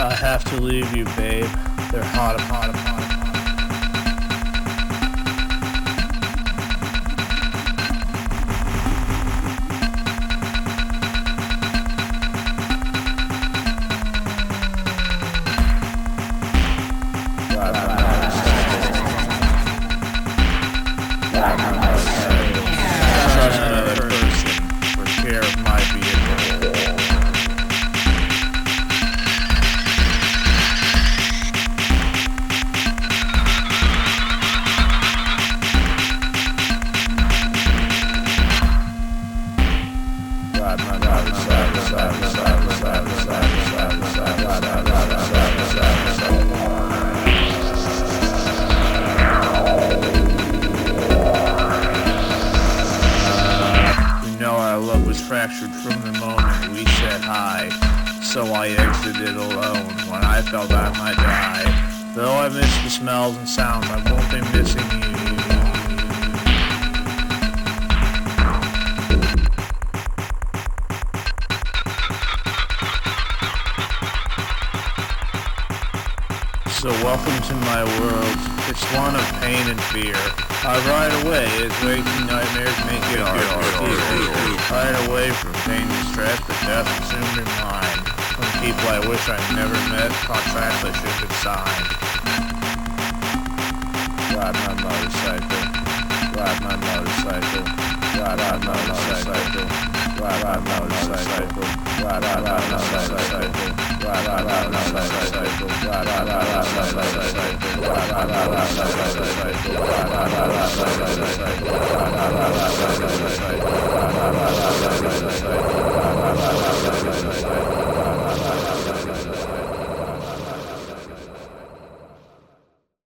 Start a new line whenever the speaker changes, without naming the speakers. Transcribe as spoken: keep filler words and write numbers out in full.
I have to leave you, babe. They're hot, hot, hot, hot. Trust another person for care of my vehicle. Ride my motorcycle, cycle, cycle, cycle, cycle, cycle, cycle, cycle, cycle, cycle, cycle. You know our love was fractured from the moment we said hi, so I exited alone when I felt I might die. Though I miss the smells and sounds, I won't be missing you. So welcome to my world. It's one of pain and fear. I ride away as waking nightmares make it hard to hear. Ride away from pain and stress, but death will soon be mine. From people I wish I never met, contracts I should have signed. Ride my motorcycle. Ride my motorcycle. Ride my motorcycle. Ride my motorcycle. Ride my motorcycle. Ride my motorcycle. Ride my motorcycle. Ride my motorcycle. Ride my motorcycle. Ride my motorcycle. Ride my motorcycle.